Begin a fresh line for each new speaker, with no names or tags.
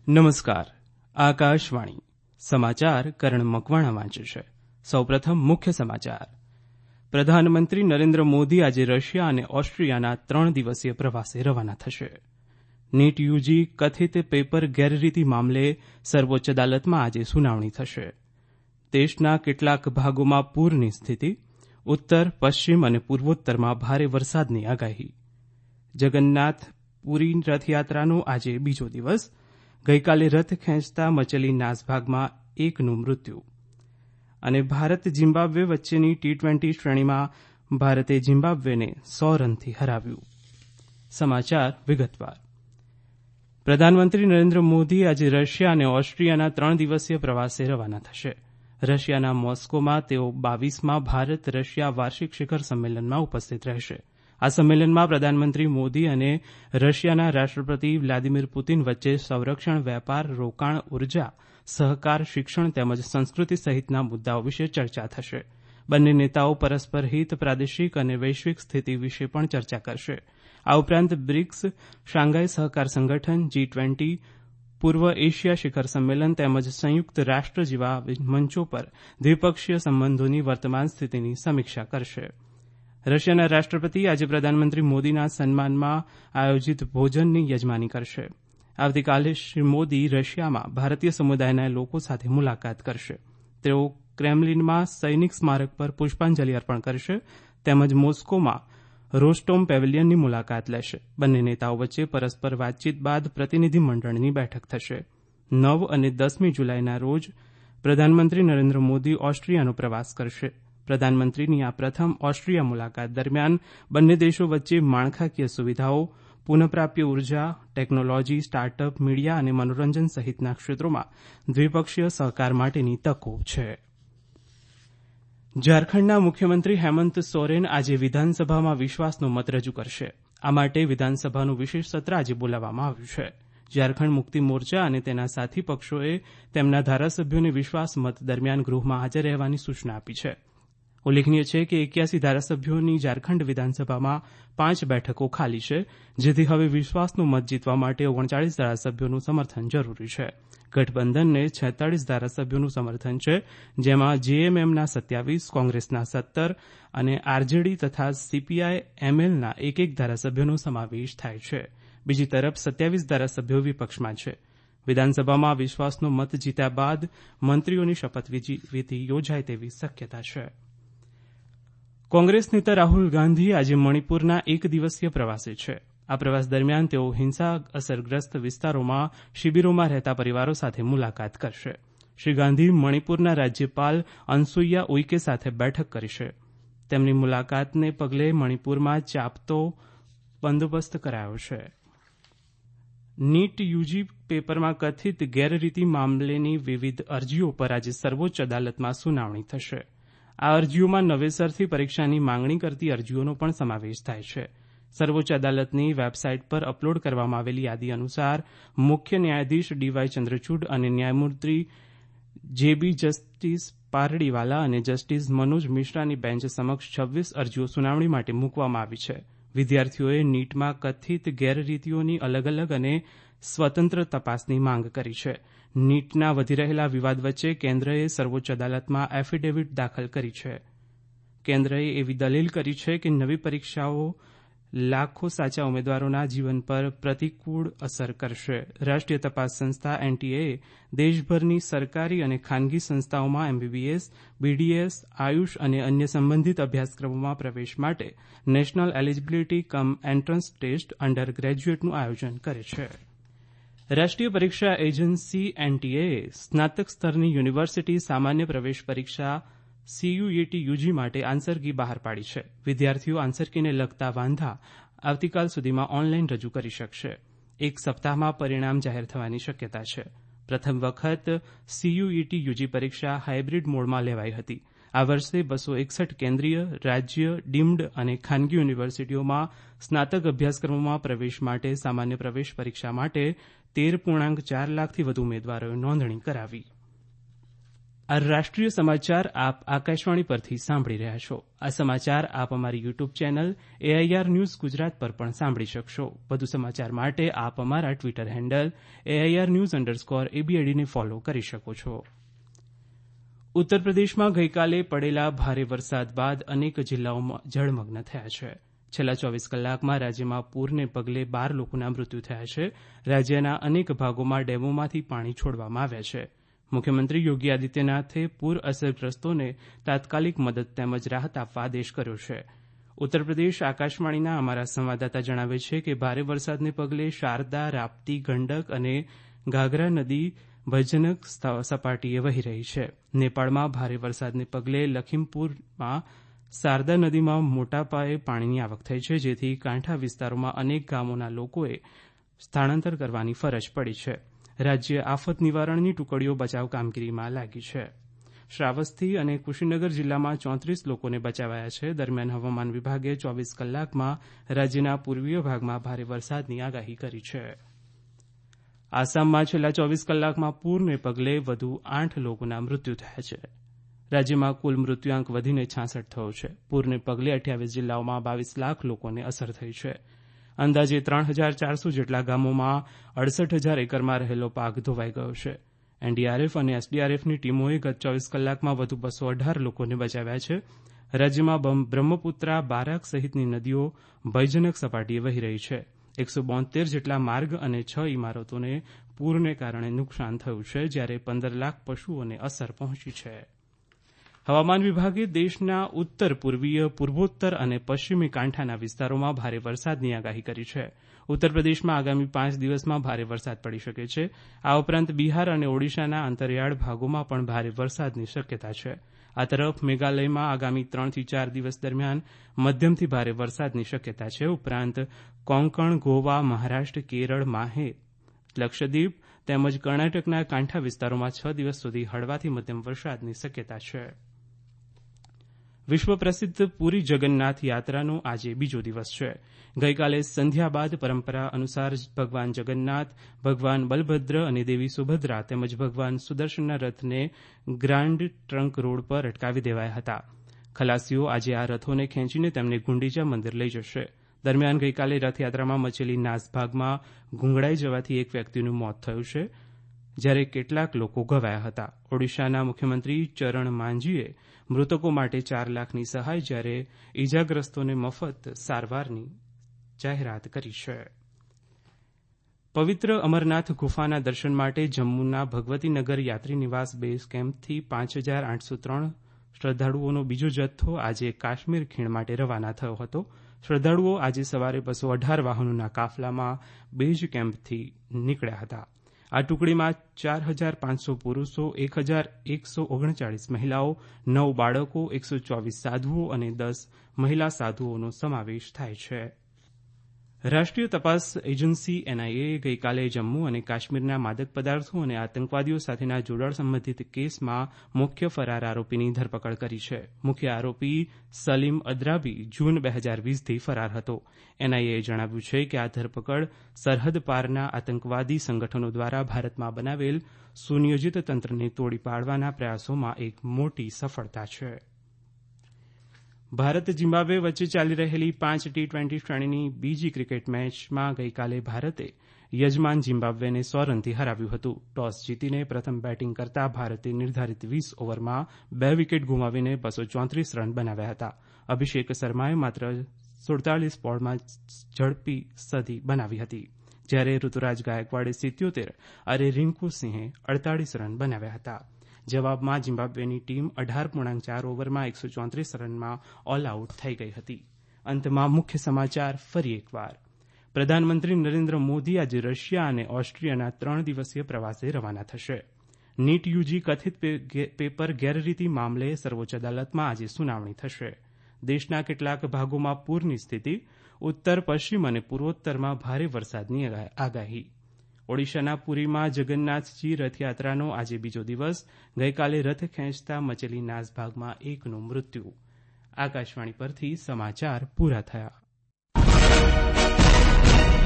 નમસ્કાર. આકાશવાણી સમાચાર કરણ મકવાણા વાંચે છે. સૌપ્રથમ મુખ્ય સમાચાર. પ્રધાનમંત્રી નરેન્દ્ર મોદી આજે રશિયા અને ઓસ્ટ્રિયાના 3 દિવસીય પ્રવાસે રવાના થશે. નીટ યુજી કથિત પેપર ગેરરીતિ મામલે સર્વોચ્ચ અદાલતમાં આજે સુનાવણી થશે. દેશના કેટલાક ભાગોમાં પૂરની સ્થિતિ, ઉત્તર, પશ્ચિમ અને પૂર્વોત્તરમાં ભારે વરસાદની આગાહી. જગન્નાથ પુરી રથયાત્રાનો આજે બીજો દિવસ. ગઈકાલે રથ ખેંચતા મચેલી નાસભાગમાં એકનું મૃત્યુ. અને ભારત ઝિમ્બાબ્વે વચ્ચેની T20 શ્રેણીમાં ભારતે ઝિમ્બાબ્વેને 100 રનથી હરાવ્યું. સમાચાર વિગતવાર. પ્રધાનમંત્રી નરેન્દ્ર મોદી આજે રશિયા અને ઓસ્ટ્રિયાના 3 દિવસીય પ્રવાસે રવાના થશે. રશિયાના મોસ્કોમાં તેઓ 22મા ભારત રશિયા વાર્ષિક શિખર સંમેલનમાં ઉપસ્થિત રહેશે. આ સંમેલનમાં પ્રધાનમંત્રી મોદી અને રશિયાના રાષ્ટ્રપતિ વ્લાદિમીર પુતિન વચ્ચે સંરક્ષણ, વેપાર, રોકાણ, ઉર્જા, સહકાર, શિક્ષણ તેમજ સંસ્કૃતિ સહિતના મુદ્દાઓ વિશે ચર્ચા થશે. બંને નેતાઓ પરસ્પર હિત, પ્રાદેશિક અને વૈશ્વિક સ્થિતિ વિશે પણ ચર્ચા કરશે. આ ઉપરાંત બ્રિક્સ, શાંઘાઈ સહકાર સંગઠન, G20, પૂર્વ એશિયા શિખર સંમેલન તેમજ સંયુક્ત રાષ્ટ્ર જેવા મંચો પર દ્વિપક્ષીય સંબંધોની વર્તમાન સ્થિતિની સમીક્ષા કરશે. રશિયાના રાષ્ટ્રપતિ આજે પ્રધાનમંત્રી મોદીના સન્માનમાં આયોજિત ભોજનની યજમાની કરશે. આવતીકાલે શ્રી મોદી રશિયામાં ભારતીય સમુદાયના લોકો સાથે મુલાકાત કરશે. તેઓ ક્રેમલિનમાં સૈનિક સ્મારક પર પુષ્પાંજલિ અર્પણ કરશે તેમજ મોસ્કોમાં રોસ્ટોમ પેવેલિયનની મુલાકાત લેશે. બંને નેતાઓ વચ્ચે પરસ્પર વાતચીત બાદ પ્રતિનિધિમંડળની બેઠક થશે. 9 અને 10મી જુલાઈના રોજ પ્રધાનમંત્રી નરેન્દ્ર મોદી ઓસ્ટ્રિયાનો પ્રવાસ કરશે. પ્રધાનમંત્રીની આ પ્રથમ ઓસ્ટ્રિયા મુલાકાત દરમિયાન બંને દેશો વચ્ચે માળખાકીય સુવિધાઓ, પુનઃપ્રાપ્ય ઉર્જા, ટેકનોલોજી, સ્ટાર્ટઅપ, મીડિયા અને મનોરંજન સહિતના ક્ષેત્રોમાં દ્વિપક્ષીય સહકાર માટેની તકો છે. ઝારખંડના મુખ્યમંત્રી હેમંત સોરેન આજે વિધાનસભામાં વિશ્વાસનો મત રજૂ કરશે. આ માટે વિધાનસભાનું વિશેષ સત્ર આજે બોલાવવામાં આવ્યું છે. ઝારખંડ મુક્તિ મોરચા અને તેના સાથી પક્ષોએ તેમના ધારાસભ્યોને વિશ્વાસ મત દરમિયાન ગૃહમાં હાજર રહેવાની સૂચના આપી છે. ઉલ્લેખનીય છે કે 81 ધારાસભ્યોની ઝારખંડ વિધાનસભામાં 5 બેઠકો ખાલી છે, જેથી હવે વિશ્વાસનો મત જીતવા માટે 39 ધારાસભ્યોનું સમર્થન જરૂરી છે. ગઠબંધનને 46 ધારાસભ્યોનું સમર્થન છે, જેમાં JMMના 27, કોંગ્રેસના 17 અને RJD તથા CPI-MLના 1 ધારાસભ્યોનો સમાવેશ થાય છે. બીજી તરફ 27 ધારાસભ્યો વિપક્ષમાં છે. વિધાનસભામાં વિશ્વાસનો મત જીત્યા બાદ મંત્રીઓની શપથવિધિ યોજાય તેવી શક્યતા છે. કોંગ્રેસ નેતા રાહુલ ગાંધી આજે મણિપુરના 1 દિવસીય પ્રવાસે છે. આ પ્રવાસ દરમિયાન તેઓ હિંસા અસરગ્રસ્ત વિસ્તારોમાં શિબિરોમાં રહેતા પરિવારો સાથે મુલાકાત કરશે. શ્રી ગાંધી મણિપુરના રાજ્યપાલ અનસુઈયા ઉઇકે સાથે બેઠક કરશે. તેમની મુલાકાતને પગલે મણિપુરમાં ચાંપતો બંદોબસ્ત કરાયો છે. નીટ યુજી પેપરમાં કથિત ગેરરીતિ મામલેની વિવિધ અરજીઓ પર આજે સર્વોચ્ચ અદાલતમાં સુનાવણી થશે. આ અરજીઓમાં નવેસરથી પરીક્ષાની માંગણી કરતી અરજીઓનો પણ સમાવેશ થાય છે. સર્વોચ્ચ અદાલતની વેબસાઇટ પર અપલોડ કરવામાં આવેલી યાદી અનુસાર મુખ્ય ન્યાયાધીશ DY ચંદ્રચૂડ અને ન્યાયમૂર્તિ JB જસ્ટિસ પારડીવાલા અને જસ્ટિસ મનોજ મિશ્રાની બેન્ચ સમક્ષ 26 અરજીઓ સુનાવણી માટે મૂકવામાં આવી છે. વિદ્યાર્થીઓએ નીટમાં કથિત ગેરરીતિઓની અલગ અલગ અને સ્વતંત્ર તપાસની માંગ કરી છે. નીટના વધી રહેલા વિવાદ વચ્ચે કેન્દ્રએ સર્વોચ્ચ અદાલતમાં એફિડેવિટ દાખલ કરી છે. કેન્દ્રએ એવી દલીલ કરી છે કે નવી પરીક્ષાઓ લાખો સાચા ઉમેદવારોના જીવન પર પ્રતિકૂળ અસર કરશે. રાષ્ટ્રીય તપાસ સંસ્થા NTAએ દેશભરની સરકારી અને ખાનગી સંસ્થાઓમાં MBBS, BDS, આયુષ અને અન્ય સંબંધિત અભ્યાસક્રમોમાં પ્રવેશ માટે national eligibility cum entrance test under ગ્રેજ્યુએટનું આયોજન કરે છે. રાષ્ટ્રીય પરીક્ષા એજન્સી NTAએ સ્નાતક સ્તરની યુનિવર્સિટી સામાન્ય પ્રવેશ પરીક્ષા CUET UG માટે આન્સરકી બહાર પાડી છે. વિદ્યાર્થીઓ આન્સરકીને લગતા વાંધા આવતીકાલ સુધીમાં ઓનલાઈન રજૂ કરી શકશે. 1 સપ્તાહમાં પરિણામ જાહેર થવાની શક્યતા છે. પ્રથમ વખત CUET UG પરીક્ષા હાઇબ્રિડ મોડમાં લેવાઈ હતી. આ વર્ષે 261 કેન્દ્રીય, રાજ્ય, ડીમ્ડ અને ખાનગી યુનિવર્સિટીઓમાં સ્નાતક અભ્યાસક્રમોમાં પ્રવેશ માટે સામાન્ય પ્રવેશ પરીક્ષા માટે 13.4 લાખથી વધુ ઉમેદવારોએ નોંધણી કરાવી. આ રાષ્ટ્રીય સમાચાર આપ આકાશવાણી પરથી સાંભળી રહ્યા છો. આ સમાચાર આપ અમારી YouTube channel AIR news Gujarat પર પણ સાંભળી શકશો. વધુ સમાચાર માટે આપ અમારા ટ્વિટર હેન્ડલ AIR_ABAD ને ફોલો કરી શકો છો. ઉત્તર પ્રદેશમાં ગઈકાલે પડેલા ભારે વરસાદ બાદ અનેક જિલ્લાઓમાં જળમગ્ન થયા છે. છેલ્લા 24 કલાકમાં રાજ્યમાં પૂરને પગલે 12 લોકોના મૃત્યુ થયા છે. રાજ્યના અનેક ભાગોમાં ડેમોમાંથી પાણી છોડવામાં આવ્યા છે. મુખ્યમંત્રી યોગી આદિત્યનાથે પૂર અસરગ્રસ્તોને તાત્કાલિક મદદ તેમજ રાહત આપવા આદેશ કર્યો છે. ઉત્તર પ્રદેશ આકાશવાણીના અમારા સંવાદદાતા જણાવે છે કે ભારે વરસાદને પગલે શારદા, રાપ્તી, ગંડક અને ઘાઘરા નદી ભયજનક સપાટીએ વહી રહી છે. નેપાળમાં ભારે વરસાદને પગલે લખીમપુરમાં શારદા નદીમાં મોટા પાયે પાણીની આવક થઈ છે, જેથી કાંઠા વિસ્તારોમાં અનેક ગામોના લોકોએ સ્થળાંતર કરવાની ફરજ પડી છે. રાજ્ય આફત નિવારણની ટુકડીઓ બચાવ કામગીરીમાં લાગી છે. શ્રાવસ્તી અને કુશીનગર જિલ્લામાં 34 લોકોને બચાવાયા છે. દરમિયાન હવામાન વિભાગે 24 કલાકમાં રાજ્યના પૂર્વીય ભાગમાં ભારે વરસાદની આગાહી કરી છે. આસામમાં છેલ્લા 24 કલાકમાં પૂરને પગલે વધુ 8 લોકોના મૃત્યુ થયા છે. રાજ્યમાં કુલ મૃત્યુઆંક વધીને 66 થયો છે. પૂરને પગલે 28 જિલ્લાઓમાં 22 લાખ લોકોને અસર થઈ છે. અંદાજે 3,400 જેટલા ગામોમાં 68,000 એકરમાં રહેલો પાક ધોવાઈ ગયો છે. NDRF અને SDRFની ટીમોએ ગત 24 કલાકમાં વધુ 218 લોકોને બચાવ્યા છે. રાજ્યમાં બ્રહ્મપુત્રા, બારાક સહિતની નદીઓ ભયજનક સપાટીએ વહી રહી છે. 172 જેટલા માર્ગ અને 6 ઇમારતોને પૂરને કારણે નુકસાન થયું છે, જ્યારે 15 લાખ પશુઓને અસર પહોંચી છે. હવામાન વિભાગે દેશના ઉત્તર પૂર્વીય, પૂર્વોત્તર અને પશ્ચિમી કાંઠાના વિસ્તારોમાં ભારે વરસાદની આગાહી કરી છે. ઉત્તર પ્રદેશમાં આગામી 5 દિવસમાં ભારે વરસાદ પડી શકે છે. આ ઉપરાંત બિહાર અને ઓડિશાના અંતરિયાળ ભાગોમાં પણ ભારે વરસાદની શક્યતા છે. આ તરફ મેઘાલયમાં આગામી 3 થી 4 દિવસ દરમિયાન મધ્યમથી ભારે વરસાદની શક્યતા છે. ઉપરાંત કોંકણ, ગોવા, મહારાષ્ટ્ર, કેરળ, માહે, લક્ષદ્વીપ તેમજ કર્ણાટકના કાંઠા વિસ્તારોમાં 6 દિવસ સુધી હળવાથી મધ્યમ વરસાદની શક્યતા છે. વિશ્વ પ્રસિદ્ધ પુરી જગન્નાથ યાત્રાનો આજે બીજો દિવસ છે. ગઈકાલે સંધ્યા બાદ પરંપરા અનુસાર ભગવાન જગન્નાથ, ભગવાન બલભદ્ર અને દેવી સુભદ્રા તેમજ ભગવાન સુદર્શનના રથને ગ્રાન્ડ ટ્રંક રોડ પર અટકાવી દેવાયા હતા. ખલાસીઓ આજે આ રથોને ખેંચીને તેમને ગુંડીચા મંદિર લઈ જશે. દરમિયાન ગઈકાલે રથયાત્રામાં મચેલી નાસભાગમાં ગૂંગળાઈ જવાથી એક વ્યક્તિનું મોત થયું છે, જ્યારે કેટલાક લોકો ઘવાયા હતા. ઓડિશાના મુખ્યમંત્રી ચરણ માંઝીએ મૃતકો માટે 4 લાખની સહાય, જ્યારે ઇજાગ્રસ્તોને મફત સારવારની જાહેરાત કરી છે. પવિત્ર અમરનાથ ગુફાના દર્શન માટે જમ્મુના ભગવતીનગર યાત્રી નિવાસ બેઝ કેમ્પથી 5,803 શ્રદ્ધાળુઓનો બીજો જથ્થો આજે કાશ્મીર ખીણ માટે રવાના થયો હતો. શ્રદ્ધાળુઓ આજે સવારે 218 વાહનોના કાફલામાં બેઝ કેમ્પથી નીકળ્યા હતા. આ ટુકડીમાં 4,500 પુરુષો, 1,139 મહિલાઓ, 9 બાળકો, 124 સાધુઓ અને 10 મહિલા સાધુઓનો સમાવેશ થાય છે. રાષ્ટ્રીય તપાસ એજન્સી NIA ગઈકાલે જમ્મુ અને કાશ્મીરના માદક પદાર્થો અને આતંકવાદીઓ સાથેના જોડાણ સંબંધિત કેસમાં મુખ્ય ફરાર આરોપીની ધરપકડ કરી છે. મુખ્ય આરોપી સલીમ અદ્રાબી જૂન 2020થી ફરાર હતો. NIAએ જણાવ્યું છે કે આ ધરપકડ સરહદ પારના આતંકવાદી સંગઠનો દ્વારા ભારતમાં બનાવેલ સુનિયોજિત તંત્રને તોડી પાડવાના પ્રયાસોમાં એક મોટી સફળતા છે. ભારત ઝિમ્બાબ્વે વચ્ચે ચાલી રહેલી 5 T20 શ્રેણીની બીજી ક્રિકેટ મેચમાં ગઈકાલે ભારતે યજમાન ઝિમ્બાબ્વેને 100 રનથી હરાવ્યું હતું. ટોસ જીતીને પ્રથમ બેટિંગ કરતા ભારતે નિર્ધારિત 20 ઓવરમાં 2 વિકેટ ગુમાવીને 234 રન બનાવ્યા હતા. અભિષેક શર્માએ માત્ર 47 બોલમાં ઝડપી સદી બનાવી હતી, જ્યારે ઋતુરાજ ગાયકવાડે 77 અને રિંકુ સિંહે 48 રન બનાવ્યા હતા. જવાબમાં ઝિમ્બાબ્વેની ટીમ 18.4 ઓવરમાં 134 રનમાં ઓલ આઉટ થઈ ગઈ હતી. અંતમાં મુખ્ય સમાચાર ફરી એકવાર. પ્રધાનમંત્રી નરેન્દ્ર મોદી આજે રશિયા અને ઓસ્ટ્રિયાના 3 દિવસીય પ્રવાસે રવાના થશે. નીટ યુજી કથિત પેપર ગેરરીતિ મામલે સર્વોચ્ચ અદાલતમાં આજે સુનાવણી થશે. દેશના કેટલાક ભાગોમાં પૂરની સ્થિતિ, ઉત્તર, પશ્ચિમ અને પૂર્વોત્તરમાં ભારે વરસાદની આગાહી. ઓડિશાના પુરીમાં જગન્નાથજી રથયાત્રાનો આજે બીજો દિવસ. ગઈકાલે રથ ખેંચતા મચેલી નાસભાગમાં એકનું મૃત્યુ. આકાશવાણી પરથી સમાચાર પૂરા થયા.